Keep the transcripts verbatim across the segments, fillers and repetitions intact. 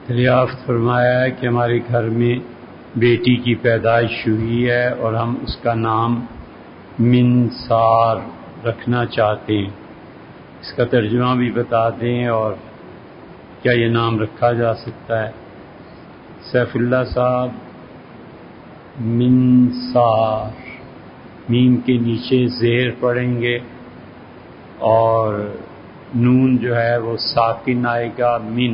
دریافت فرمایا ہے کہ ہمارے گھر میں بیٹی کی پیدائش ہوئی ہے اور ہم اس کا نام منصار رکھنا چاہتے ہیں۔ اس کا ترجمہ بھی بتا دیں اور کیا یہ نام رکھا جا سکتا ہے؟ سیف اللہ صاحب، منصار میم کے نیچے زیر پڑھیں گے اور نون جو ہے وہ ساکن آئے گا، من،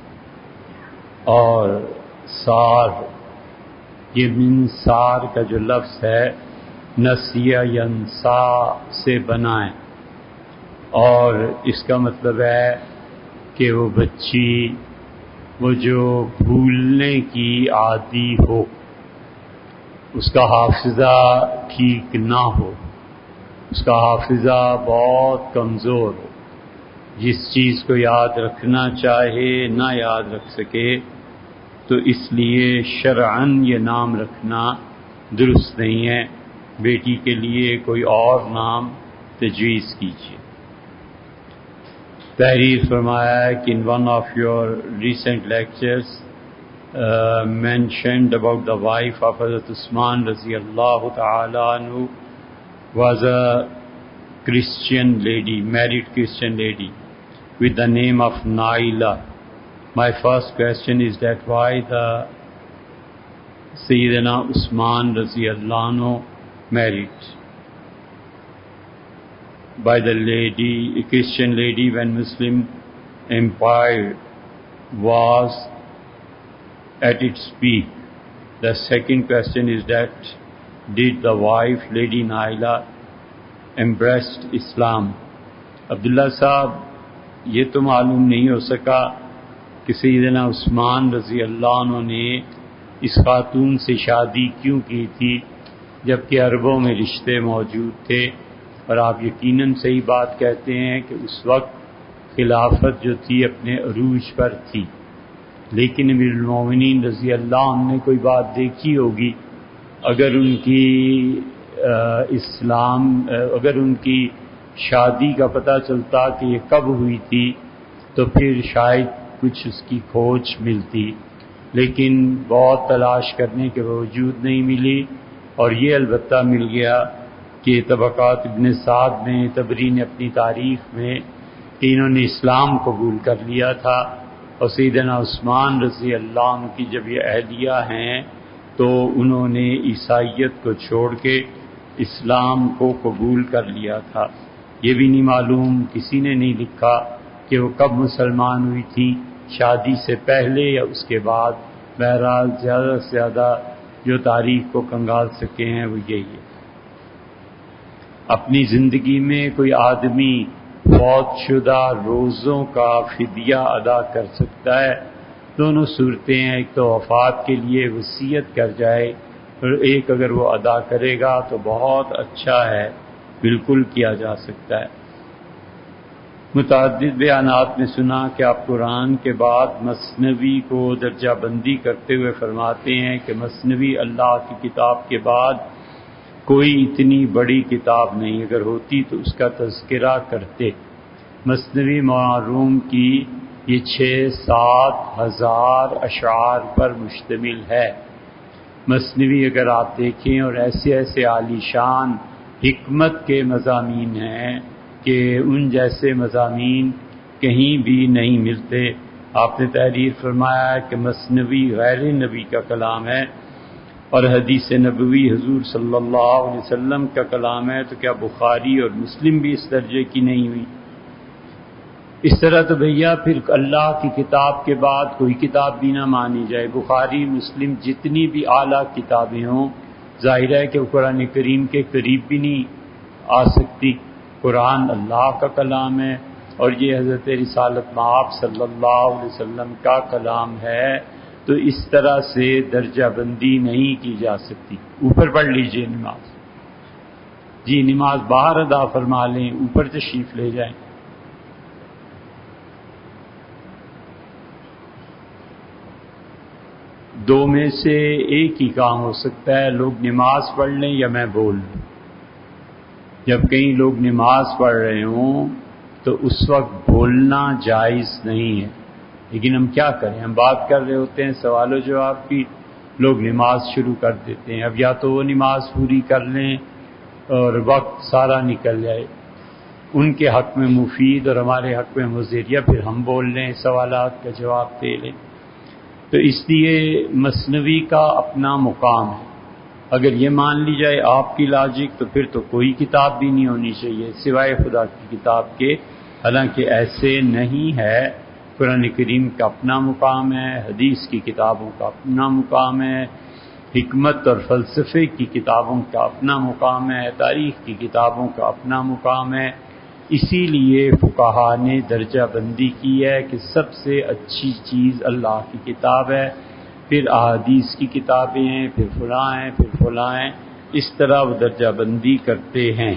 اور سار، یہ منصار کا جو لفظ ہے نسیہ ینسا سے بنا ہے اور اس کا مطلب ہے کہ وہ بچی وہ جو بھولنے کی عادی ہو، اس کا حافظہ ٹھیک نہ ہو، اس کا حافظہ بہت کمزور ہو، جس چیز کو یاد رکھنا چاہے نہ یاد رکھ سکے، تو اس لیے شرعاً یہ نام رکھنا درست نہیں ہے۔ بیٹی کے لیے کوئی اور نام تجویز کیجیے۔ تحریر فرمایا ہے کہ in one of your recent lectures uh, mentioned about the wife of Hazrat Usman رضی اللہ تعالی عنہ was a Christian lady, married Christian lady with the name of Naila. My first question is that why the Sayyidina Usman radiyallahu anhu married by the lady, a Christian lady, when Muslim empire was at its peak. The second question is that did the wife, Lady Naila, embraced Islam? عبداللہ صاحب، یہ تو معلوم نہیں ہو سکا کہ سیدنا عثمان رضی اللہ عنہ نے اس خاتون سے شادی کیوں کی تھی جبکہ عربوں میں رشتے موجود تھے، اور آپ یقیناً صحیح بات کہتے ہیں کہ اس وقت خلافت جو تھی اپنے عروج پر تھی، لیکن امیر المومنین رضی اللہ عنہ نے کوئی بات دیکھی ہوگی، اگر ان کی اسلام اگر ان کی شادی کا پتہ چلتا کہ یہ کب ہوئی تھی تو پھر شاید کچھ اس کی کھوج ملتی، لیکن بہت تلاش کرنے کے باوجود نہیں ملی، اور یہ البتہ مل گیا کہ طبقات ابن سعد میں، طبری نے اپنی تاریخ میں، کہ انہوں نے اسلام قبول کر لیا تھا، اور سیدنا عثمان رضی اللہ عنہ کی جب یہ اہلیہ ہیں تو انہوں نے عیسائیت کو چھوڑ کے اسلام کو قبول کر لیا تھا۔ یہ بھی نہیں معلوم، کسی نے نہیں لکھا کہ وہ کب مسلمان ہوئی تھی، شادی سے پہلے یا اس کے بعد۔ بہرحال زیادہ سے زیادہ جو تاریخ کو کنگال سکے ہیں وہ یہی ہے۔ اپنی زندگی میں کوئی آدمی فوت شدہ روزوں کا فدیہ ادا کر سکتا ہے۔ دونوں صورتیں ہیں، ایک تو وفات کے لیے وصیت کر جائے، اور ایک اگر وہ ادا کرے گا تو بہت اچھا ہے، بالکل کیا جا سکتا ہے۔ متعدد بیانات میں سنا کہ آپ قرآن کے بعد مثنوی کو درجہ بندی کرتے ہوئے فرماتے ہیں کہ مثنوی اللہ کی کتاب کے بعد کوئی اتنی بڑی کتاب نہیں، اگر ہوتی تو اس کا تذکرہ کرتے۔ مثنوی معروم کی یہ چھ سات ہزار اشعار پر مشتمل ہے۔ مثنوی اگر آپ دیکھیں، اور ایسے ایسے عالی شان حکمت کے مضامین ہیں کہ ان جیسے مضامین کہیں بھی نہیں ملتے۔ آپ نے تحریر فرمایا ہے کہ مثنوی غیر نبی کا کلام ہے اور حدیث نبوی حضور صلی اللہ علیہ وسلم کا کلام ہے، تو کیا بخاری اور مسلم بھی اس درجے کی نہیں ہوئی؟ اس طرح تو بھیا پھر اللہ کی کتاب کے بعد کوئی کتاب بھی نہ مانی جائے۔ بخاری مسلم جتنی بھی اعلیٰ کتابیں ہوں، ظاہر ہے کہ وہ قرآن کریم کے قریب بھی نہیں آ سکتی۔ قرآن اللہ کا کلام ہے اور یہ حضرت رسالت مآب صلی اللہ علیہ وسلم کا کلام ہے، تو اس طرح سے درجہ بندی نہیں کی جا سکتی۔ اوپر پڑھ لیجئے نماز۔ جی نماز باہر ادا فرما لیں، اوپر تشریف لے جائیں۔ دو میں سے ایک ہی کام ہو سکتا ہے، لوگ نماز پڑھ لیں یا میں بول لوں۔ جب کئی لوگ نماز پڑھ رہے ہوں تو اس وقت بولنا جائز نہیں ہے، لیکن ہم کیا کریں، ہم بات کر رہے ہوتے ہیں سوال و جواب کی، لوگ نماز شروع کر دیتے ہیں۔ اب یا تو وہ نماز پوری کر لیں اور وقت سارا نکل جائے، ان کے حق میں مفید اور ہمارے حق میں مضر، یا پھر ہم بول لیں سوالات کا جواب دے لیں۔ تو اس لیے مثنوی کا اپنا مقام ہے۔ اگر یہ مان لی جائے آپ کی لاجک، تو پھر تو کوئی کتاب بھی نہیں ہونی چاہیے سوائے خدا کی کتاب کے، حالانکہ ایسے نہیں ہے۔ قرآن کریم کا اپنا مقام ہے، حدیث کی کتابوں کا اپنا مقام ہے، حکمت اور فلسفے کی کتابوں کا اپنا مقام ہے، تاریخ کی کتابوں کا اپنا مقام ہے۔ اسی لیے فقہا نے درجہ بندی کی ہے کہ سب سے اچھی چیز اللہ کی کتاب ہے، پھر احادیث کی کتابیں ہیں، پھر فلاں ہیں، پھر فلاں ہیں، اس طرح وہ درجہ بندی کرتے ہیں۔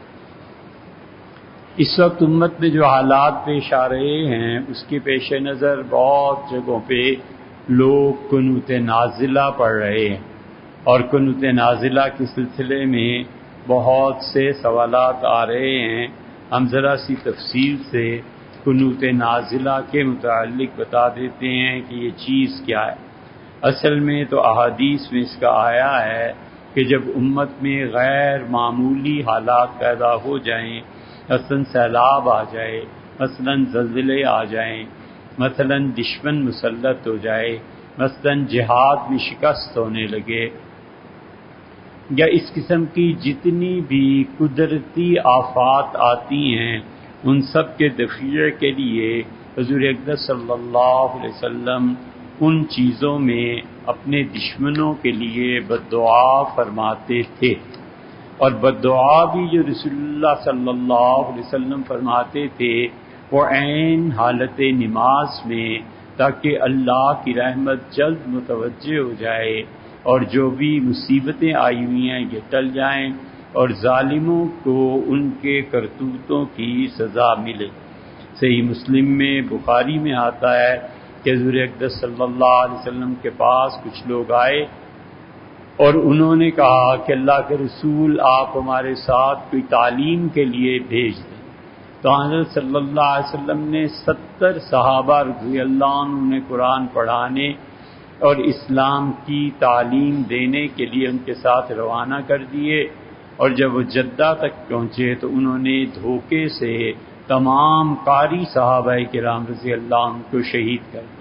اس وقت امت میں جو حالات پیش آ رہے ہیں اس کے پیش نظر بہت جگہوں پہ لوگ قنوت نازلہ پڑھ رہے ہیں، اور قنوت نازلہ کے سلسلے میں بہت سے سوالات آ رہے ہیں۔ ہم ذرا سی تفصیل سے قنوت نازلہ کے متعلق بتا دیتے ہیں کہ یہ چیز کیا ہے۔ اصل میں تو احادیث میں اس کا آیا ہے کہ جب امت میں غیر معمولی حالات پیدا ہو جائیں، مثلاً سیلاب آ جائے، مثلاً زلزلے آ جائیں، مثلاً دشمن مسلط ہو جائے، مثلاً جہاد میں شکست ہونے لگے، یا اس قسم کی جتنی بھی قدرتی آفات آتی ہیں، ان سب کے دفعے کے لیے حضور اقدس صلی اللہ علیہ وسلم ان چیزوں میں اپنے دشمنوں کے لیے بددعا فرماتے تھے، اور بددعا بھی جو رسول اللہ صلی اللہ علیہ وسلم فرماتے تھے وہ عین حالت نماز میں، تاکہ اللہ کی رحمت جلد متوجہ ہو جائے اور جو بھی مصیبتیں آئی ہوئی ہیں یہ ٹل جائیں اور ظالموں کو ان کے کرتوتوں کی سزا ملے۔ صحیح مسلم میں، بخاری میں آتا ہے کہ حضور اقدس صلی اللہ علیہ وسلم کے پاس کچھ لوگ آئے اور انہوں نے کہا کہ اللہ کے رسول آپ ہمارے ساتھ کوئی تعلیم کے لیے بھیج دیں۔ تو حضرت صلی اللہ علیہ وسلم نے ستر صحابہ رضی اللہ عنہ نے قرآن پڑھانے اور اسلام کی تعلیم دینے کے لیے ان کے ساتھ روانہ کر دیے، اور جب وہ جدہ تک پہنچے تو انہوں نے دھوکے سے تمام قاری صحابہ کرام رضی اللہ عنہ کو شہید کر دیا۔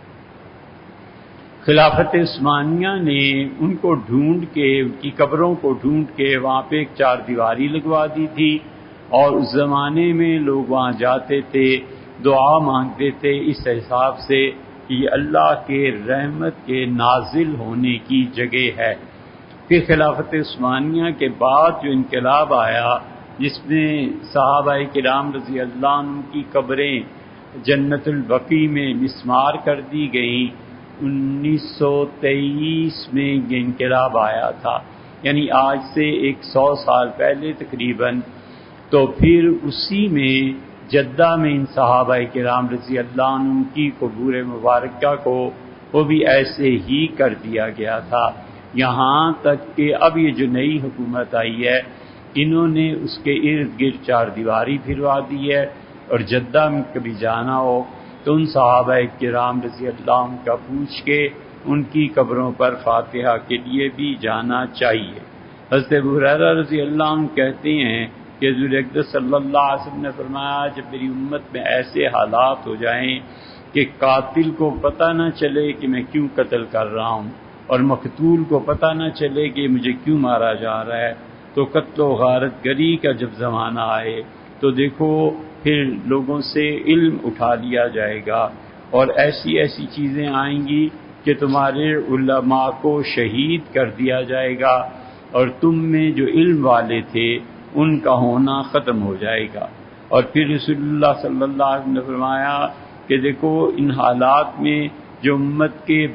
خلافت عثمانیہ نے ان کو ڈھونڈ کے، ان کی قبروں کو ڈھونڈ کے وہاں پہ ایک چار دیواری لگوا دی تھی، اور اس زمانے میں لوگ وہاں جاتے تھے، دعا مانگتے تھے اس حساب سے کہ یہ اللہ کے رحمت کے نازل ہونے کی جگہ ہے۔ پھر خلافت عثمانیہ کے بعد جو انقلاب آیا جس میں صحابہ کرام رضی اللہ عنہ کی قبریں جنت البقیع میں مسمار کر دی گئیں، انیس سو تیئیس میں یہ انقلاب آیا تھا، یعنی آج سے ایک سو سال پہلے تقریباً۔ تو پھر اسی میں جدہ میں ان صحابہ کرام رضی اللہ عنہ کی قبور مبارکہ کو وہ بھی ایسے ہی کر دیا گیا تھا، یہاں تک کہ اب یہ جو نئی حکومت آئی ہے انہوں نے اس کے ارد گرد چار دیواری پھروا دی ہے، اور جدہ میں کبھی جانا ہو تو ان صحابہ کرام رضی اللہ عنہ کا پوچھ کے ان کی قبروں پر فاتحہ کے لیے بھی جانا چاہیے۔ حضرت ابو ہریرہ رضی اللہ عنہ کہتے ہیں کہ حضور اقدس صلی اللہ علیہ وسلم نے فرمایا جب میری امت میں ایسے حالات ہو جائیں کہ قاتل کو پتہ نہ چلے کہ میں کیوں قتل کر رہا ہوں اور مقتول کو پتہ نہ چلے کہ مجھے کیوں مارا جا رہا ہے، تو قتل و غارت گری کا جب زمانہ آئے تو دیکھو پھر لوگوں سے علم اٹھا لیا جائے گا، اور ایسی ایسی چیزیں آئیں گی کہ تمہارے علماء کو شہید کر دیا جائے گا، اور تم میں جو علم والے تھے ان کا ہونا ختم ہو جائے گا۔ اور پھر رسول اللہ صلی اللہ علیہ وسلم نے فرمایا کہ دیکھو ان حالات میں جو امت کے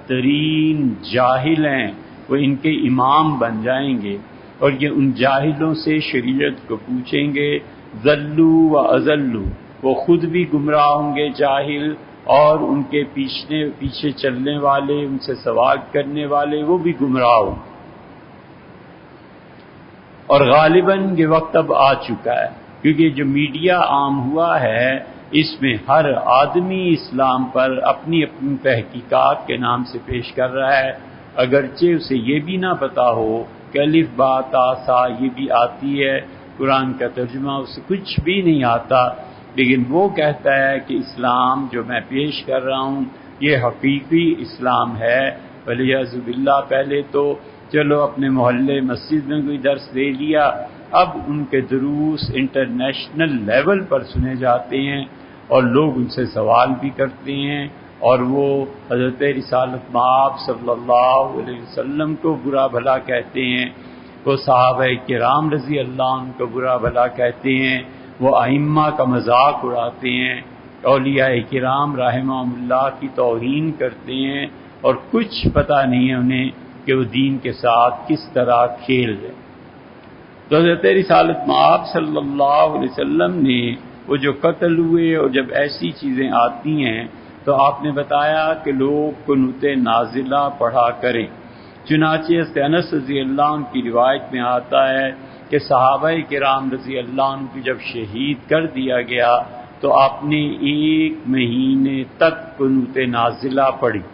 بدترین جاہل ہیں وہ ان کے امام بن جائیں گے، اور یہ ان جاہلوں سے شریعت کو پوچھیں گے، ذلوا و اذلوا، وہ خود بھی گمراہ ہوں گے جاہل، اور ان کے پیچھے پیچھے چلنے والے، ان سے سوال کرنے والے وہ بھی گمراہ ہوں گے۔ اور غالباً یہ وقت اب آ چکا ہے، کیونکہ جو میڈیا عام ہوا ہے اس میں ہر آدمی اسلام پر اپنی اپنی تحقیقات کے نام سے پیش کر رہا ہے، اگرچہ اسے یہ بھی نہ پتا ہو کہ الف با تا سا یہ بھی آتی ہے، قرآن کا ترجمہ اسے کچھ بھی نہیں آتا، لیکن وہ کہتا ہے کہ اسلام جو میں پیش کر رہا ہوں یہ حقیقی اسلام ہے۔ ولیعذ باللہ پہلے تو چلو اپنے محلے مسجد میں کوئی درس دے لیا، اب ان کے دروس انٹرنیشنل لیول پر سنے جاتے ہیں اور لوگ ان سے سوال بھی کرتے ہیں، اور وہ حضرت رسالت مآب صلی اللہ علیہ وسلم کو برا بھلا کہتے ہیں، وہ صحابہ کرام رضی اللہ عنہ کو برا بھلا کہتے ہیں، وہ ائمہ کا مذاق اڑاتے ہیں، اولیاء کرام رحمہم اللہ کی توہین کرتے ہیں، اور کچھ پتہ نہیں ہے انہیں کہ وہ دین کے ساتھ کس طرح کھیل رہے۔ تو حضرت رسالت مآب صلی اللہ علیہ وسلم نے وہ جو قتل ہوئے اور جب ایسی چیزیں آتی ہیں تو آپ نے بتایا کہ لوگ قنوت نازلہ پڑھا کریں۔ چنانچہ انس رضی اللہ عنہ کی روایت میں آتا ہے کہ صحابہ کرام رضی اللہ عنہ کو جب شہید کر دیا گیا تو آپ نے ایک مہینے تک قنوت نازلہ پڑھی۔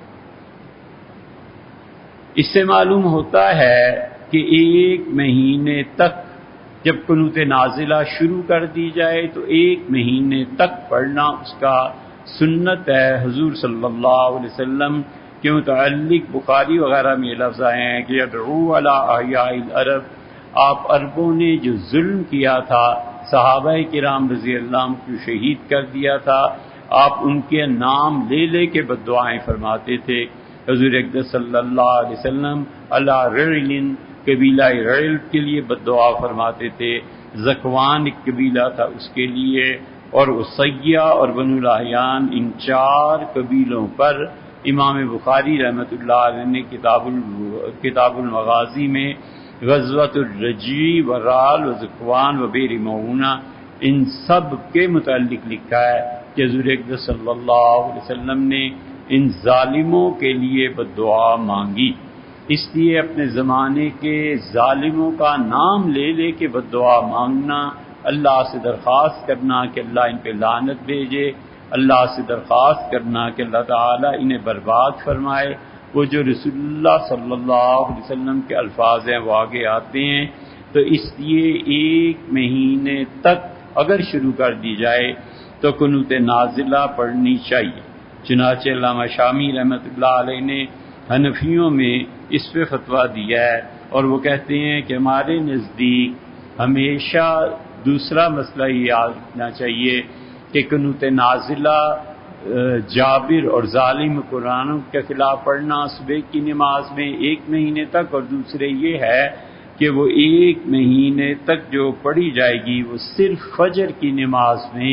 اس سے معلوم ہوتا ہے کہ ایک مہینے تک جب قنوت نازلہ شروع کر دی جائے تو ایک مہینے تک پڑھنا اس کا سنت ہے۔ حضور صلی اللہ علیہ وسلم کے متعلق بخاری وغیرہ میں لفظ آئے ہیں کہ یدعو علی احیاء العرب، آپ عربوں نے جو ظلم کیا تھا، صحابہ کرام رضی اللہ عنہ کو شہید کر دیا تھا، آپ ان کے نام لے لے کے بد دعائیں فرماتے تھے۔ حضور اقدس صلی اللہ علیہ وسلم علی رعل، قبیلہ رعل کے لیے بد دعا فرماتے تھے، زکوان ایک قبیلہ تھا اس کے لیے، اور اسیہ اور بنو الاحیان، ان چار قبیلوں پر امام بخاری رحمۃ اللہ علیہ نے کتاب کتاب المغازی میں غزوۃ الرجی و رال و زکوان و بیر معونہ ان سب کے متعلق لکھا ہے کہ حضور اقدس صلی اللہ علیہ وسلم نے ان ظالموں کے لیے بد دعا مانگی۔ اس لیے اپنے زمانے کے ظالموں کا نام لے لے کے بد دعا مانگنا، اللہ سے درخواست کرنا کہ اللہ ان پہ لعنت بھیجے، اللہ سے درخواست کرنا کہ اللہ تعالیٰ انہیں برباد فرمائے، وہ جو رسول اللہ صلی اللہ علیہ وسلم کے الفاظ ہیں وہ آگے آتے ہیں۔ تو اس لیے ایک مہینے تک اگر شروع کر دی جائے تو قنوت نازلہ پڑھنی چاہیے۔ چنانچہ علامہ شامی رحمۃ اللہ علیہ نے حنفیوں میں اس پہ فتویٰ دیا ہے، اور وہ کہتے ہیں کہ ہمارے نزدیک ہمیشہ دوسرا مسئلہ یہ یاد رکھنا چاہیے کہ قنوت نازلہ جابر اور ظالم قرآنوں کے خلاف پڑھنا صبح کی نماز میں ایک مہینے تک، اور دوسرے یہ ہے کہ وہ ایک مہینے تک جو پڑھی جائے گی وہ صرف فجر کی نماز میں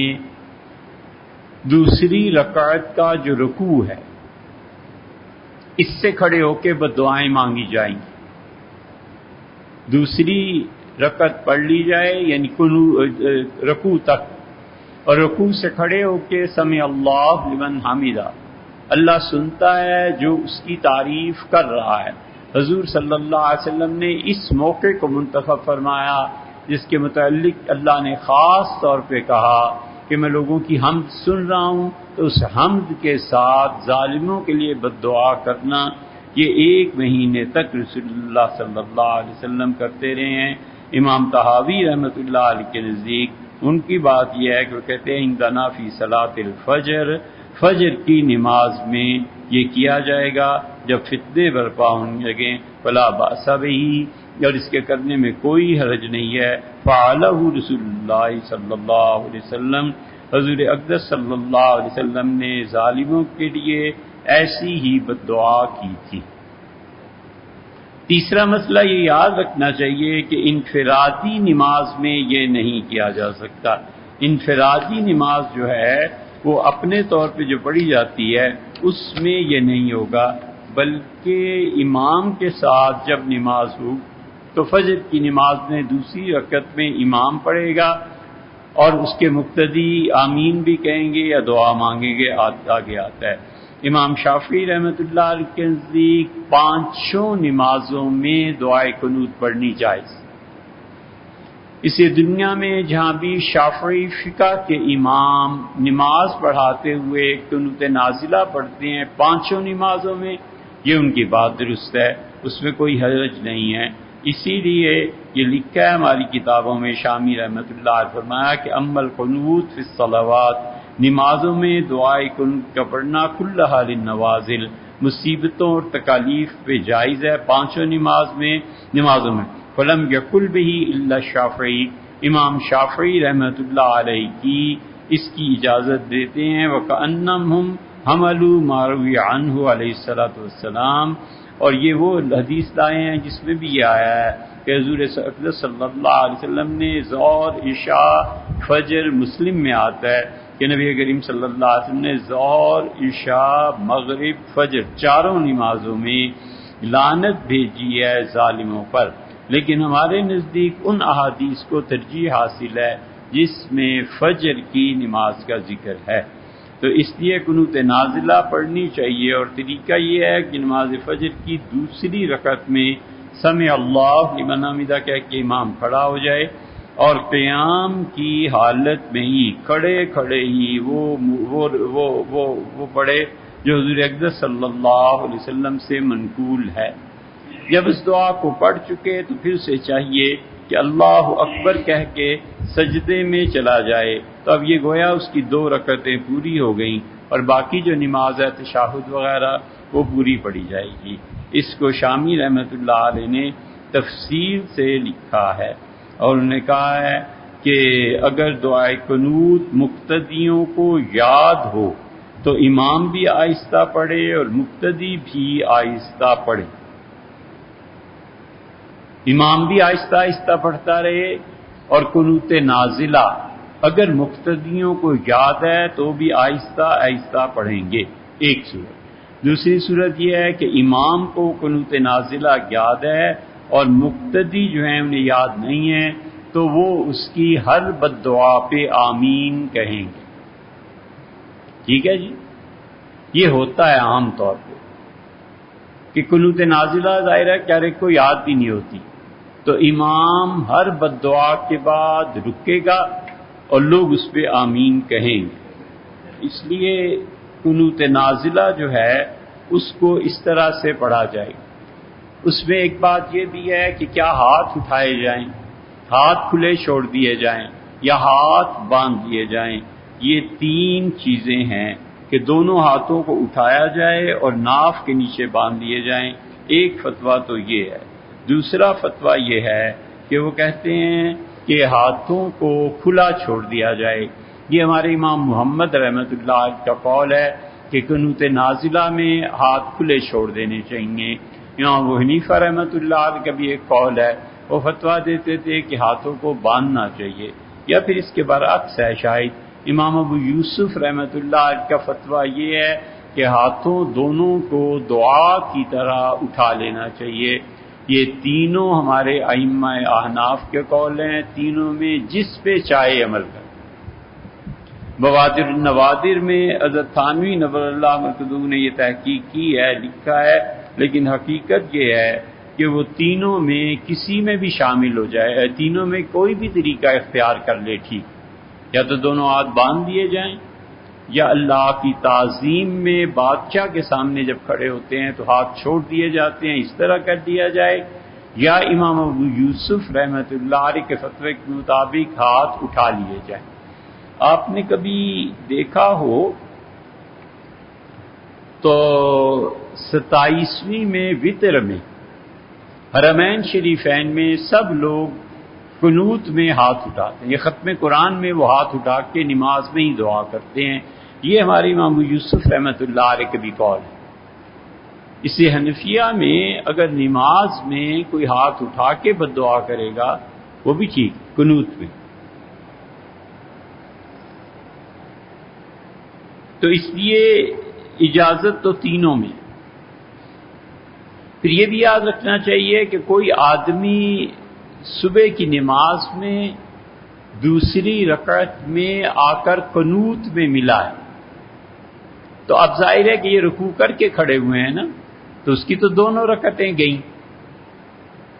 دوسری رکعت کا جو رکوع ہے اس سے کھڑے ہو کے بد دعائیں مانگی جائیں گی۔ دوسری رکعت پڑھ لی جائے یعنی رکوع تک، اور رکوع سے کھڑے ہو کے سمع اللہ لمن حمیدہ، اللہ سنتا ہے جو اس کی تعریف کر رہا ہے۔ حضور صلی اللہ علیہ وسلم نے اس موقع کو منتخب فرمایا جس کے متعلق اللہ نے خاص طور پہ کہا کہ میں لوگوں کی حمد سن رہا ہوں، تو اس حمد کے ساتھ ظالموں کے لیے بد دعا کرنا یہ ایک مہینے تک رسول اللہ صلی اللہ علیہ وسلم کرتے رہے ہیں۔ امام طحاوی رحمۃ اللہ علیہ کے نزدیک ان کی بات یہ ہے کہ وہ کہتے ہیں عندنا فی صلاۃ الفجر، فجر کی نماز میں یہ کیا جائے گا جب فتنے برپا ہونے لگیں، فلا باس بہ، اور اس کے کرنے میں کوئی حرج نہیں ہے۔ فعلہ رسول اللہ صلی اللہ علیہ وسلم، حضور اقدس صلی اللہ علیہ وسلم نے ظالموں کے لیے ایسی ہی بد دعا کی تھی۔ تیسرا مسئلہ یہ یاد رکھنا چاہیے کہ انفرادی نماز میں یہ نہیں کیا جا سکتا۔ انفرادی نماز جو ہے وہ اپنے طور پہ جو پڑھی جاتی ہے اس میں یہ نہیں ہوگا، بلکہ امام کے ساتھ جب نماز ہو تو فجر کی نماز میں دوسری رکعت میں امام پڑھے گا اور اس کے مقتدی آمین بھی کہیں گے یا دعا مانگیں گے، آگے آتا ہے۔ امام شافعی رحمۃ اللہ علیہ کے نزدیک پانچوں نمازوں میں دعائے قنوت پڑھنی جائز۔ اسے دنیا میں جہاں بھی شافعی فقہ کے امام نماز پڑھاتے ہوئے قنوت نازلہ پڑھتے ہیں پانچوں نمازوں میں، یہ ان کی بات درست ہے، اس میں کوئی حرج نہیں ہے۔ اسی لیے یہ لکھا ہے ہماری کتابوں میں، شامی رحمۃ اللہ علیہ فرمایا کہ اما القنوت فی الصلوات، نمازوں میں دعائے قنوت کا پڑھنا کلھا للنوازل، مصیبتوں اور تکالیف پہ جائز ہے پانچوں نماز میں نمازوں میں۔ فلم یقل بہ الا الشافعی، امام شافعی رحمۃ اللہ علیہ کی اس کی اجازت دیتے ہیں۔ وکأنہم حملوا ما روی عنہ علیہ الصلوۃ والسلام، اور یہ وہ حدیث لائے ہیں جس میں بھی یہ آیا ہے کہ حضور اقدس صلی اللہ علیہ وسلم نے ظہر، عشاء، فجر، مسلم میں آتا ہے کہ نبی کریم صلی اللہ علیہ وسلم نے ظہر، عشاء، مغرب، فجر چاروں نمازوں میں لعنت بھیجی ہے ظالموں پر، لیکن ہمارے نزدیک ان احادیث کو ترجیح حاصل ہے جس میں فجر کی نماز کا ذکر ہے، تو اس لیے قنوت نازلہ پڑھنی چاہیے۔ اور طریقہ یہ ہے کہ نماز فجر کی دوسری رکعت میں سمع اللہ لمن حمدہ کہہ کے امام کھڑا ہو جائے، اور قیام کی حالت میں ہی کھڑے کھڑے ہی وہ وہ وہ وہ, وہ پڑھے جو حضور اقدس صلی اللہ علیہ وسلم سے منقول ہے۔ جب اس دعا کو پڑھ چکے تو پھر اسے چاہیے کہ اللہ اکبر کہہ کے سجدے میں چلا جائے، تو اب یہ گویا اس کی دو رکعتیں پوری ہو گئیں، اور باقی جو نماز ہے تشہد وغیرہ وہ پوری پڑھی جائے گی۔ اس کو شامی رحمۃ اللہ علیہ نے تفصیل سے لکھا ہے، اور انہوں نے کہا ہے کہ اگر دعائے قنوت مقتدیوں کو یاد ہو تو امام بھی آہستہ پڑھے اور مقتدی بھی آہستہ پڑھے، امام بھی آہستہ آہستہ پڑھتا رہے، اور قنوت نازلہ اگر مقتدیوں کو یاد ہے تو بھی آہستہ آہستہ پڑھیں گے، ایک صورت۔ دوسری صورت یہ ہے کہ امام کو قنوت نازلہ یاد ہے اور مقتدی جو ہیں انہیں یاد نہیں ہے، تو وہ اس کی ہر بد دعا پہ آمین کہیں گے۔ ٹھیک ہے جی، یہ ہوتا ہے عام طور پہ کہ قنوت نازلہ ظاہر ہے کہ ہر ایک کو یاد بھی نہیں ہوتی، تو امام ہر بد دعا کے بعد رکے گا اور لوگ اس پہ آمین کہیں گے۔ اس لیے قنوت نازلہ جو ہے اس کو اس طرح سے پڑھا جائے گا۔ اس میں ایک بات یہ بھی ہے کہ کیا ہاتھ اٹھائے جائیں، ہاتھ کھلے چھوڑ دیے جائیں، یا ہاتھ باندھ دیے جائیں۔ یہ تین چیزیں ہیں کہ دونوں ہاتھوں کو اٹھایا جائے اور ناف کے نیچے باندھ دیے جائیں، ایک فتویٰ تو یہ ہے۔ دوسرا فتویٰ یہ ہے کہ وہ کہتے ہیں کہ ہاتھوں کو کھلا چھوڑ دیا جائے۔ یہ ہمارے امام محمد رحمۃ اللہ علیہ کا قول ہے کہ قنوت نازلہ میں ہاتھ کھلے چھوڑ دینے چاہیے۔ امام ابو حنیفہ رحمۃ اللہ علیہ کا بھی ایک قول ہے، وہ فتویٰ دیتے تھے کہ ہاتھوں کو باندھنا چاہیے، یا پھر اس کے برعکس ہے شاید امام ابو یوسف رحمۃ اللہ علیہ کا فتویٰ یہ ہے کہ ہاتھوں دونوں کو دعا کی طرح اٹھا لینا چاہیے۔ یہ تینوں ہمارے ائمہ احناف کے قول ہیں، تینوں میں جس پہ چاہے عمل کر۔ بوادر النوادر میں حضرت تھانوی نور اللہ مرکزہ نے یہ تحقیق کی ہے، لکھا ہے، لیکن حقیقت یہ ہے کہ وہ تینوں میں کسی میں بھی شامل ہو جائے، تینوں میں کوئی بھی طریقہ اختیار کر لے ٹھیک، یا تو دونوں ہاتھ باندھ دیے جائیں، یا اللہ کی تعظیم میں بادشاہ کے سامنے جب کھڑے ہوتے ہیں تو ہاتھ چھوڑ دیے جاتے ہیں، اس طرح کر دیا جائے، یا امام ابو یوسف رحمۃ اللہ علیہ کے فتوے کے مطابق ہاتھ اٹھا لیے جائیں۔ آپ نے کبھی دیکھا ہو تو ستائیسویں میں وتر میں حرمین شریفین میں سب لوگ قنوت میں ہاتھ اٹھاتے ہیں، یہ ختم قرآن میں وہ ہاتھ اٹھا کے نماز میں ہی دعا کرتے ہیں۔ یہ ہمارے امام ابو یوسف رحمۃ اللہ علیہ کا بھی قول ہے۔ اس سے حنفیہ میں اگر نماز میں کوئی ہاتھ اٹھا کے بد دعا کرے گا وہ بھی ٹھیک، قنوت میں۔ تو اس لیے اجازت تو تینوں میں۔ پھر یہ بھی یاد رکھنا چاہیے کہ کوئی آدمی صبح کی نماز میں دوسری رکعت میں آ کر قنوت میں ملا ہے، تو اب ظاہر ہے کہ یہ رکوع کر کے کھڑے ہوئے ہیں نا، تو اس کی تو دونوں رکعتیں گئیں۔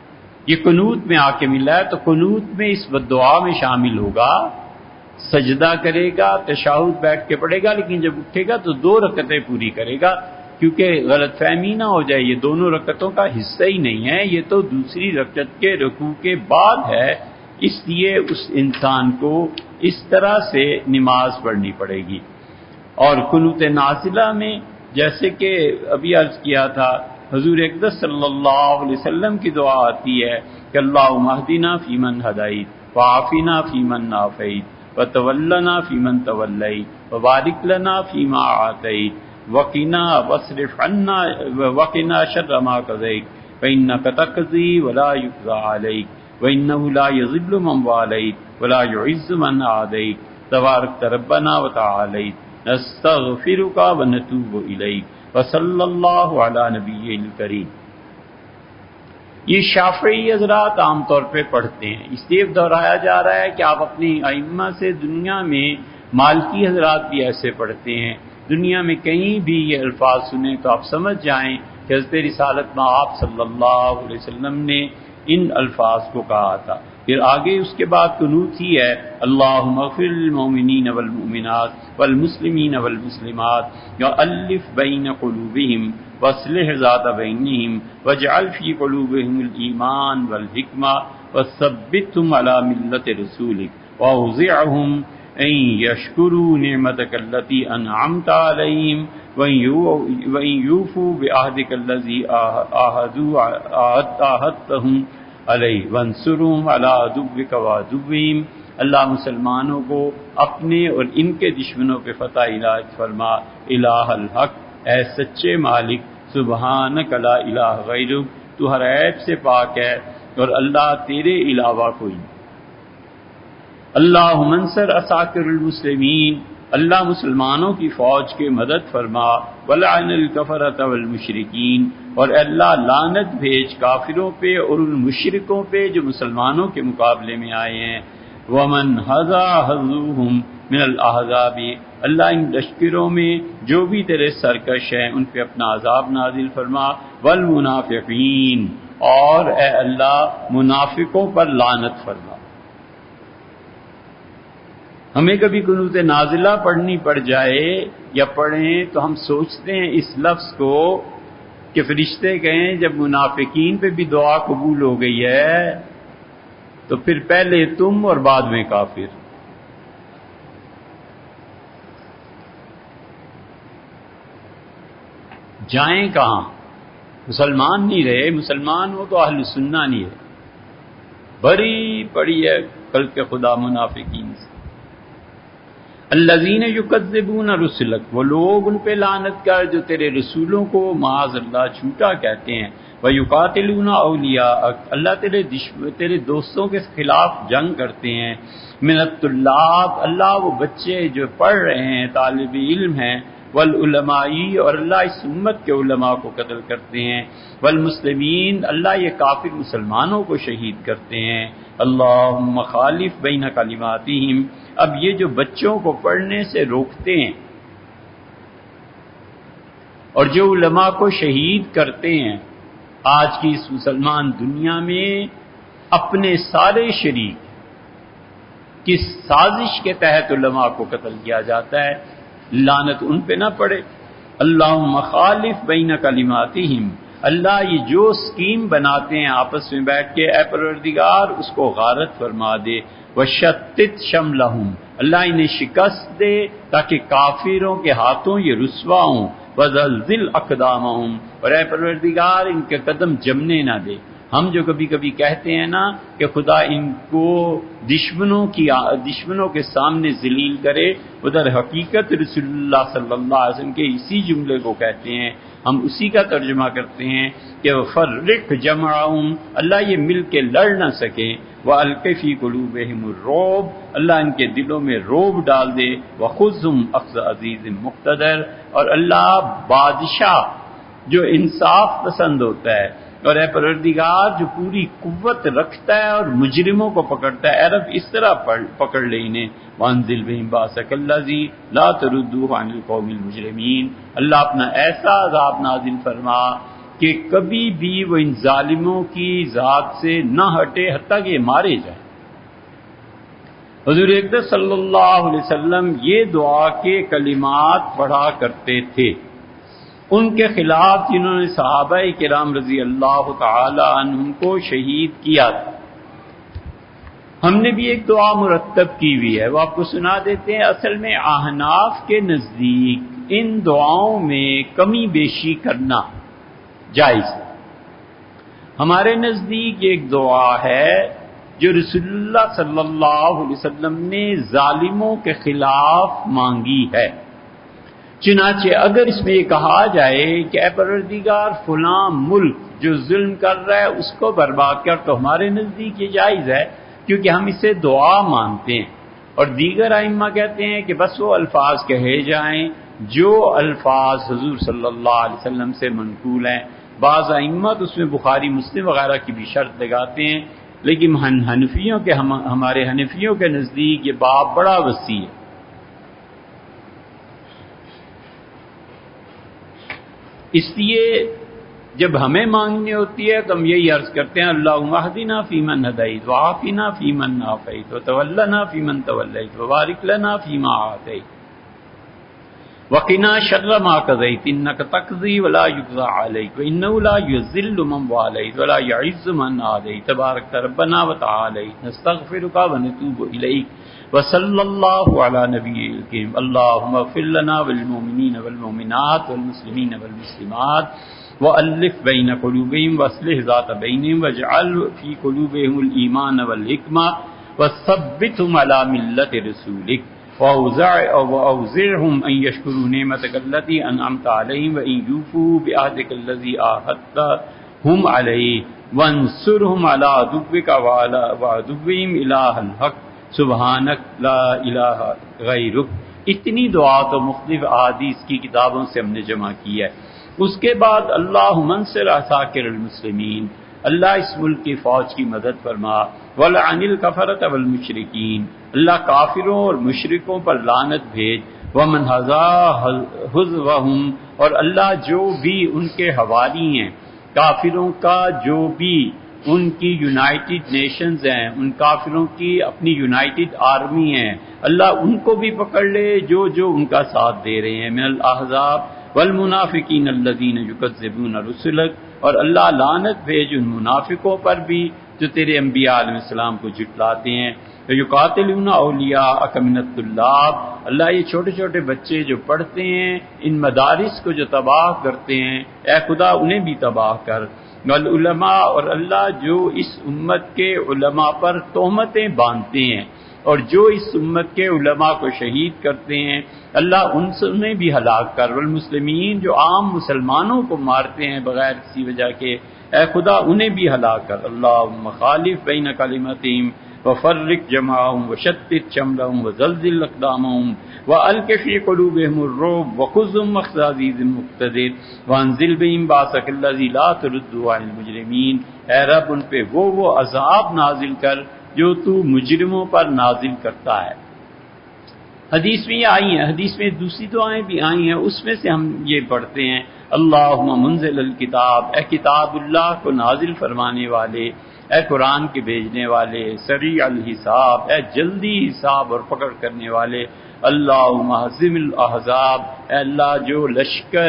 یہ قنوت میں آ کے ملا ہے، تو قنوت میں اس بددعا میں شامل ہوگا، سجدہ کرے گا، تشہد بیٹھ کے پڑھے گا، لیکن جب اٹھے گا تو دو رکعتیں پوری کرے گا، کیونکہ غلط فہمی نہ ہو جائے، یہ دونوں رکعتوں کا حصہ ہی نہیں ہے، یہ تو دوسری رکعت کے رکوع کے بعد ہے، اس لیے اس انسان کو اس طرح سے نماز پڑھنی پڑے گی۔ اور قنوت نازلہ میں جیسے کہ ابھی عرض کیا تھا، حضور اقدس صلی اللہ علیہ وسلم کی دعا آتی ہے کہ اللہم اہدنا فیمن ہدیت وعافنا فیمن عافیت وتولنا فیمن تولیت وبارک لنا فیما اعطیت وقنا واصرف عنا وقنا شر ما قضیت فإنک تقضی ولا یقضى علیک وإنه لا یذل من والیت ولا يعز من عادیت تبارک ربنا وتعالیت نستغفرک ونتوب الیک وصلی اللہ علی نبی الکریم۔ یہ شافعی حضرات عام طور پہ پڑھتے ہیں، اس لیے دہرایا جا رہا ہے کہ آپ اپنی ائمہ سے دنیا میں مالکی حضرات بھی ایسے پڑھتے ہیں، دنیا میں کہیں بھی یہ الفاظ سنیں تو آپ سمجھ جائیں کہ حضرت رسالت میں آپ صلی اللہ علیہ وسلم نے ان الفاظ کو کہا تھا۔ پھر آگے اس کے بعد قنوت ہی ہے اللہم اغفر للمؤمنین والمؤمنات والمسلمین والمسلمات والف بین قلوبہم واصلح ذات بینہم واجعل فی قلوبہم الایمان والحکمہ وثبتہم علی ملت رسولک واوزعہم ان یشکروا نعمتک التی انعمت علیہم وان یوفوا بعہدک الذی عاہدتہم علیہ وانصرہم علی عدوک وعدوہم۔ اللہ مسلمانوں کو اپنے اور ان کے دشمنوں پہ فتح عنایت فرما۔ الہ الحق، اے سچے مالک، سبحانک لا الہ غیرک، تو ہر عیب سے پاک ہے اور اللہ تیرے علاوہ کوئی نہیں۔ اللہم انصر عساکر المسلمین، اللہ مسلمانوں کی فوج کے مدد فرما۔ ولعن الکفرۃ والمشرکین، اور اللہ لعنت بھیج کافروں پہ اور ان مشرکوں پہ جو مسلمانوں کے مقابلے میں آئے ہیں۔ ومن حذا حذوہم من الاحزاب، اللہ ان لشکروں میں جو بھی تیرے سرکش ہیں ان پہ اپنا عذاب نازل فرما۔ والمنافقین، اور اے اللہ منافقوں پر لعنت فرما۔ ہمیں کبھی قنوت نازلہ پڑھنی پڑ جائے یا پڑھیں تو ہم سوچتے ہیں اس لفظ کو کہ فرشتے کہیں جب منافقین پہ بھی دعا قبول ہو گئی ہے تو پھر پہلے تم اور بعد میں کافر۔ جائیں کہاں؟ مسلمان نہیں رہے، مسلمان ہو تو اہل سنہ نہیں ہے، بڑی پڑی ہے خلق خدا منافقین سے۔ الذین یکذبون رسلک، وہ لوگ ان پہ لعنت کر جو تیرے رسولوں کو معاذ اللہ جھوٹا کہتے ہیں۔ ویقاتلون اولیاءک، اللہ تیرے تیرے دوستوں کے خلاف جنگ کرتے ہیں۔ من الطلاب، اللہ وہ بچے جو پڑھ رہے ہیں طالب علم ہیں۔ والعلماء، اور اللہ اس امت کے علماء کو قتل کرتے ہیں۔ والمسلمین، اللہ یہ کافر مسلمانوں کو شہید کرتے ہیں۔ اللہم خالف بین کلماتہم، اب یہ جو بچوں کو پڑھنے سے روکتے ہیں اور جو علماء کو شہید کرتے ہیں، آج کی اس مسلمان دنیا میں اپنے سارے شریک کس سازش کے تحت علماء کو قتل کیا جاتا ہے، لعنت ان پہ نہ پڑے۔ اللہم خالف بین کلماتہم، اللہ یہ جو سکیم بناتے ہیں آپس میں بیٹھ کے، اے پروردگار اس کو غارت فرما دے۔ وشتت شملہم، اللہ انہیں شکست دے تاکہ کافروں کے ہاتھوں یہ رسوا ہوں۔ وزلزل اقدامہم، اور اے پروردگار ان کے قدم جمنے نہ دے۔ ہم جو کبھی کبھی کہتے ہیں نا کہ خدا ان کو دشمنوں کی دشمنوں کے سامنے ذلیل کرے، ادھر حقیقت رسول اللہ صلی اللہ علیہ وسلم کے اسی جملے کو کہتے ہیں، ہم اسی کا ترجمہ کرتے ہیں کہ فرق جمعہم، اللہ یہ مل کے لڑ نہ سکیں۔ وَأَلْقِ فِي قُلُوبِهِمُ الرُّعْبَ، اللہ ان کے دلوں میں روب ڈال دے۔ وَخُذْهُمْ أَخْذَ عَزِيزٍ مُقْتَدِرٍ، اور اللہ بادشاہ جو انصاف پسند ہوتا ہے اور اے پروردگار جو پوری قوت رکھتا ہے اور مجرموں کو پکڑتا ہے، اے رب اس طرح پکڑ لے انہیں۔ وَأَنزِلْ بِهِمْ بَأْسَكَ الَّذِي لَا تَرُدُّوهُ عَنِ الْقَوْمِ الْمُجْرِمِينَ، اللہ اپنا ایسا عذاب نازل فرما کہ کبھی بھی وہ ان ظالموں کی ذات سے نہ ہٹے حتیٰ کہ یہ مارے جائیں۔ حضور اقدس صلی اللہ علیہ وسلم یہ دعا کے کلمات پڑھا کرتے تھے۔ ان کے خلاف جنہوں نے صحابہ کرام رضی اللہ تعالی عنہم کو شہید کیا تھا، ہم نے بھی ایک دعا مرتب کی ہوئی ہے، وہ آپ کو سنا دیتے ہیں۔ اصل میں احناف کے نزدیک ان دعاؤں میں کمی بیشی کرنا جائز ہے۔ ہمارے نزدیک ایک دعا ہے جو رسول اللہ صلی اللہ علیہ وسلم نے ظالموں کے خلاف مانگی ہے۔ چنانچہ اگر اس میں یہ کہا جائے کہ اے پروردگار فلاں ملک جو ظلم کر رہا ہے اس کو برباد کر، تو ہمارے نزدیک یہ جائز ہے، کیونکہ ہم اسے دعا مانتے ہیں۔ اور دیگر ائمہ کہتے ہیں کہ بس وہ الفاظ کہے جائیں جو الفاظ حضور صلی اللہ علیہ وسلم سے منقول ہیں۔ بعض ائمہ تو اس میں بخاری مسلم وغیرہ کی بھی شرط لگاتے ہیں، لیکن حنفیوں کے ہم ہمارے حنفیوں کے نزدیک یہ باب بڑا وسیع ہے۔ اس لیے جب ہمیں مانگنی ہوتی ہے تو ہم یہی عرض کرتے ہیں اللہم اہدنا فیمن ہدیت وعافنا فیمن عافیت وتولنا فیمن تولیت وبارک لنا فیما اعطیت وقنا شر ما قضیت انک تقضی ولا یقضى علیک وانہ لا یذل من والیت ولا یعز من عادیت تبارک ربنا وتعالیت نستغفرک ونتوب الیک وصلی اللہ علی نبی الکریم اللہم اغفر لنا والمؤمنین والمؤمنات والمسلمین والمسلمات وَأَلِّفْ بَيْنَ قُلُوبِهِمْ وَأَصْلِحْ ذَاتَ بَيْنِهِمْ وَاجْعَلْ فِي قُلُوبِهِمُ الْإِيمَانَ وَالْحِكْمَةَ وَثَبِّتْهُمْ عَلَى مِلَّةِ رَسُولِكَ وَأَوْزِعْهُمْ أَن يَشْكُرُوا نِعْمَتَكَ الَّتِي أَنْعَمْتَ عَلَيْهِمْ وَأَن يُوفُوا بِعَهْدِكَ الَّذِي عَاهَدتَّهُمْ عَلَيْهِ وَانصُرْهُمْ عَلَى عَدُوِّكَ وَعَلَى عَدُوِّهِمْ إِلَٰهَ الْحَقِّ سُبْحَانَكَ لَا إِلَٰهَ غَيْرُكَ۔ اتنی دعا تو مختلف احادیث کی کتابوں سے ہم نے جمع کی ہے۔ اس کے بعد اللہم انصر عساکر المسلمین، اللہ اس ملک کی فوج کی مدد فرما، وَلْعَنِ الْكَفَرَةَ وَالْمُشْرِكِينَ، اللہ کافروں اور مشرکوں پر لعنت بھیج، وَمَنْ حَذَا حُزْوَهُمْ، اور اللہ جو بھی ان کے حوالی ہیں، کافروں کا جو بھی ان کی یونائٹڈ نیشنز ہیں، ان کافروں کی اپنی یونائٹڈ آرمی ہیں، اللہ ان کو بھی پکڑ لے جو جو ان کا ساتھ دے رہے ہیں، من الاحزاب والمنافقین الذین یکذبون رسلک، اور اللہ لعنت بھیج ان منافقوں پر بھی جو تیرے انبیاء علیہ السلام کو جھٹلاتے ہیں۔ یقاتلون اولیاءک من الطلاب، اللہ یہ چھوٹے چھوٹے بچے جو پڑھتے ہیں ان مدارس کو جو تباہ کرتے ہیں، اے خدا انہیں بھی تباہ کر۔ والعلماء، اور اللہ جو اس امت کے علماء پر تہمتیں باندھتے ہیں اور جو اس امت کے علماء کو شہید کرتے ہیں، اللہ ان سے انہیں بھی ہلاک کر۔ والمسلمین، جو عام مسلمانوں کو مارتے ہیں بغیر کسی وجہ کے، اے خدا انہیں بھی ہلاک کر۔ اللہم خالف بین کلمتہم وفرق جمعہم وشتت شملہم وزلزل اقدامہم وَأَلْقِ فِي قُلُوبِهِمُ الرُّعْبَ وَخُذْهُمْ أَخْذَ عَزِيزٍ مُقْتَدِرٍ وَأَنزِلْ بِهِمْ بَأْسَكَ الَّذِي لَا تَرُدُّهُ عَنِ الْمُجْرِمِينَ، اے رب ان پہ وہ وہ عذاب نازل کر جو تو مجرموں پر نازل کرتا ہے۔ حدیث میں یہ آئی ہیں، حدیث میں دوسری دعائیں بھی آئی ہیں، اس میں سے ہم یہ پڑھتے ہیں اللہم منزل الکتاب، اے کتاب اللہ کو نازل فرمانے والے، اے قرآن کے بھیجنے والے، سریع الحساب، اے جلدی حساب اور پکڑ کرنے والے، اللہم اہزم الاحزاب، اے اللہ جو لشکر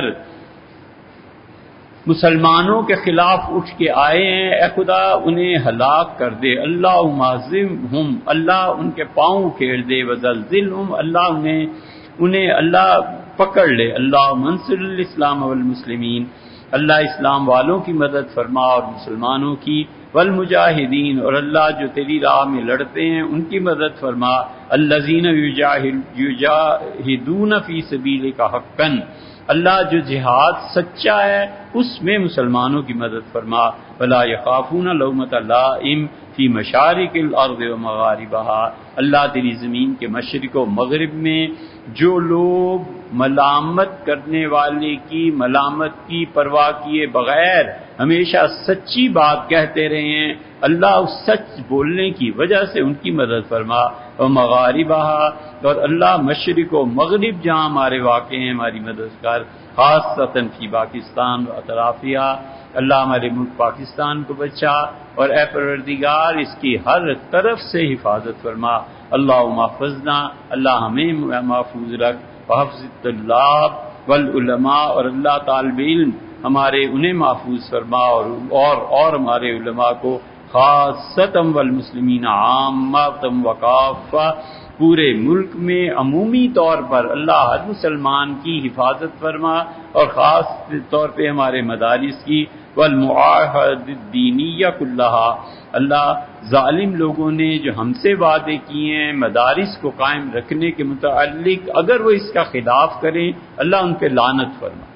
مسلمانوں کے خلاف اٹھ کے آئے ہیں، اے خدا انہیں ہلاک کر دے۔ اللہم اہزمہم، اللہ ان کے پاؤں کھیڑ دے، وزلزلہم، اللہ انہیں انہیں اللہ پکڑ لے۔ اللہم انصر الاسلام والمسلمین، اللہ اسلام والوں کی مدد فرما اور مسلمانوں کی، والمجاہدین، اور اللہ جو تیری راہ میں لڑتے ہیں ان کی مدد فرما، الذین یجاہدون فی سبیلک حقا، اللہ جو جہاد سچا ہے اس میں مسلمانوں کی مدد فرما، ولا یخافون لومۃ لائم فی مشارق الارض و مغاربہا، اللہ تیری زمین کے مشرق و مغرب میں جو لوگ ملامت کرنے والے کی ملامت کی پرواہ کیے بغیر ہمیشہ سچی بات کہتے رہے ہیں، اللہ اس سچ بولنے کی وجہ سے ان کی مدد فرما، اور مغاربہا، اور اللہ مشرق و مغرب جہاں ہمارے واقع ہیں ہماری مدد کر، خاصتاً فی پاکستان و اطرافیہ، اللہ ہمارے ملک پاکستان کو بچا، اور اے پروردگار اس کی ہر طرف سے حفاظت فرما۔ اللہم احفظنا، اللہ ہمیں محفوظ رکھ، وحفظ الطلاب والعلماء، اور اللہ طالب علم ہمارے انہیں محفوظ فرما، اور اور, اور ہمارے علماء کو خاصتاً والمسلمین عامۃً وکافہ، پورے ملک میں عمومی طور پر اللہ ہر مسلمان کی حفاظت فرما، اور خاص طور پہ ہمارے مدارس کی، والمعاہد الدینیہ کلہا، اللہ ظالم لوگوں نے جو ہم سے وعدے کیے ہیں مدارس کو قائم رکھنے کے متعلق، اگر وہ اس کا خلاف کریں اللہ ان پہ لعنت فرما۔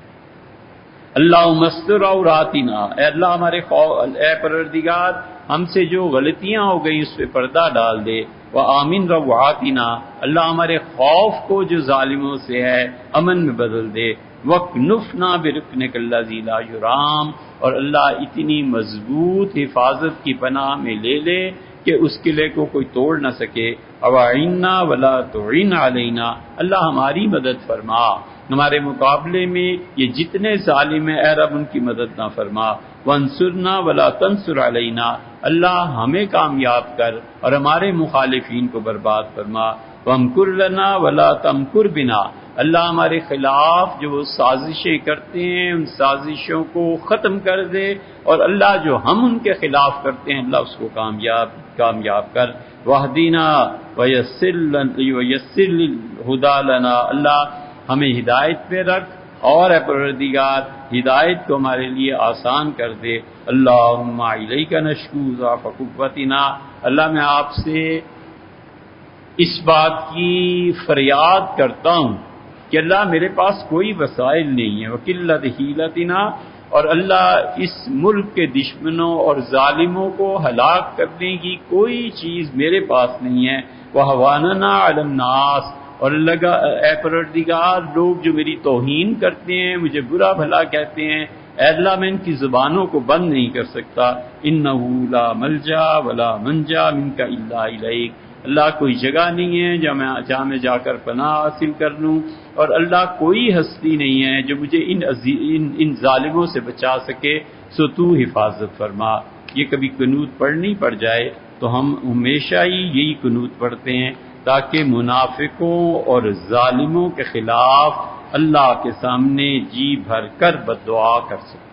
اللہم استر عوراتنا، اے اللہ ہمارے اے پروردگار ہم سے جو غلطیاں ہو گئی اس پہ پردہ ڈال دے، وآمن روعاتنا، اللہ ہمارے خوف کو جو ظالموں سے ہے امن میں بدل دے، وَاكْنُفْنَا بِرُكْنِكَ الَّذِي لَا يُرَامُ، اور اللہ اتنی مضبوط حفاظت کی پناہ میں لے لے کہ اس قلعے کو کوئی توڑ نہ سکے، وَأَعِنَّا وَلَا تُعِنْ عَلَيْنَا، اللہ ہماری مدد فرما، ہمارے مقابلے میں یہ جتنے ظالم ہیں اے رب ان کی مدد نہ فرما، وَانصُرْنَا وَلَا تَنصُرْ عَلَيْنَا، اللہ ہمیں کامیاب کر اور ہمارے مخالفین کو برباد فرما، وَامْكُرْ لَنَا وَلَا تَمْكُرْ بِنَا، اللہ ہمارے خلاف جو وہ سازشیں کرتے ہیں ان سازشوں کو ختم کر دے، اور اللہ جو ہم ان کے خلاف کرتے ہیں اللہ اس کو کامیاب کامیاب کر، وَاهْدِنَا وَيَسِّرْ الْهُدَى لَنَا، اللہ ہمیں ہدایت پہ رکھ، اور اے پروردگار ہدایت کو ہمارے لیے آسان کر دے۔ اللہم الیک نشکو ضعف قوتنا، اللہ میں آپ سے اس بات کی فریاد کرتا ہوں کہ اللہ میرے پاس کوئی وسائل نہیں ہے، وقلت حیلتنا، اور اللہ اس ملک کے دشمنوں اور ظالموں کو ہلاک کرنے کی کوئی چیز میرے پاس نہیں ہے، وہواننا علی الناس، اور اللہ اے پروردگار لوگ جو میری توہین کرتے ہیں مجھے برا بھلا کہتے ہیں اے اللہ میں ان کی زبانوں کو بند نہیں کر سکتا، انہ لا ملجا ولا منجا منک الا الیک، اللہ کوئی جگہ نہیں ہے جہاں میں جہاں میں جا کر پناہ حاصل کر لوں، اور اللہ کوئی ہستی نہیں ہے جو مجھے ان ان, ان ظالموں سے بچا سکے، سو تو حفاظت فرما۔ یہ کبھی قنوت پڑھنی پڑ جائے تو ہم ہمیشہ ہی یہی قنوت پڑھتے ہیں تاکہ منافقوں اور ظالموں کے خلاف اللہ کے سامنے جی بھر کر بد دعا کر سکیں۔